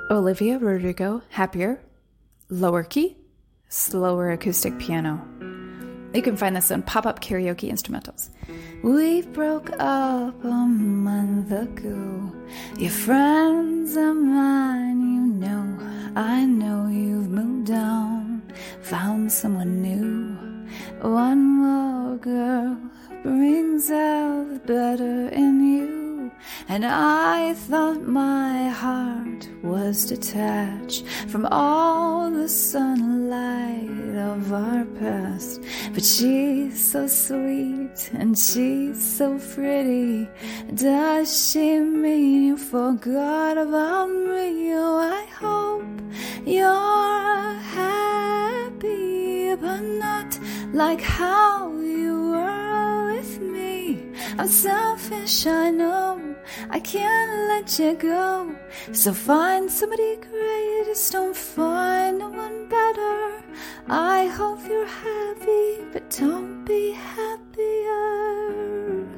Olivia Rodrigo, Happier, lower key, slower acoustic piano. You can find this on Pop-Up Karaoke Instrumentals. We broke up a month ago. Your friends are mine, you know. I know you've moved on, found someone new. One more girl brings out the better in you. And I thought my heart was detached from all the sunlight of our past. But she's so sweet and she's so pretty. Does she mean you forgot about me? Oh, I hope you're happy, but not like how you were with me. I'm selfish, I know. I can't let you go. So find somebody great, just don't find no one better. I hope you're happy, but don't be happier.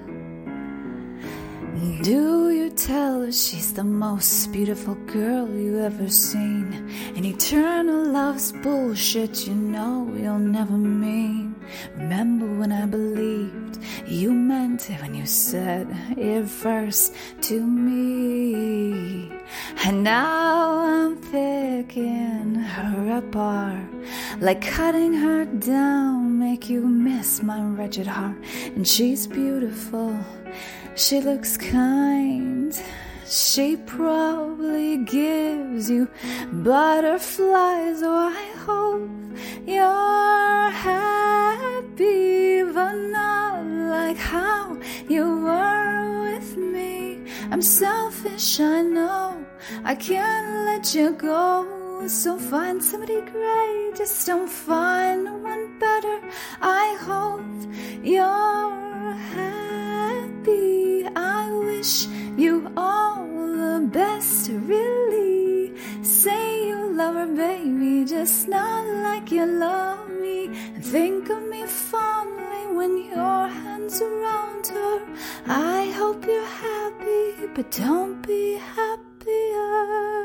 Do you tell her she's the most beautiful girl you ever seen? And eternal love's bullshit, you know you'll never mean. Remember when I believed you meant it when you said it first to me. And now I'm picking her apart, like cutting her down, make you miss my wretched heart. And she's beautiful, she looks kind, she probably gives you butterflies. Oh, I hope you're happy, but not like how you were with me. I'm selfish, I know. I can't let you go. So find somebody great, just don't find no one better. I hope you're happy. I wish you all the best, really. Say you love her, baby, just not like you love me. And think of me fondly when your hands around her. I hope you're happy, but don't be happier.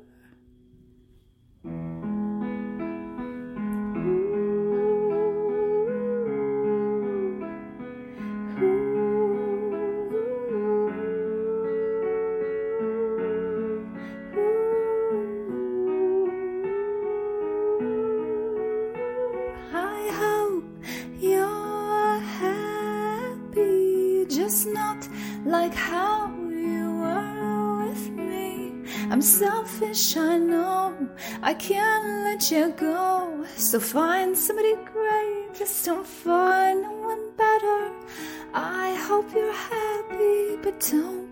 Just not like how you were with me. I'm selfish, I know. I can't let you go. So find somebody great, just don't find no one better. I hope you're happy, but don't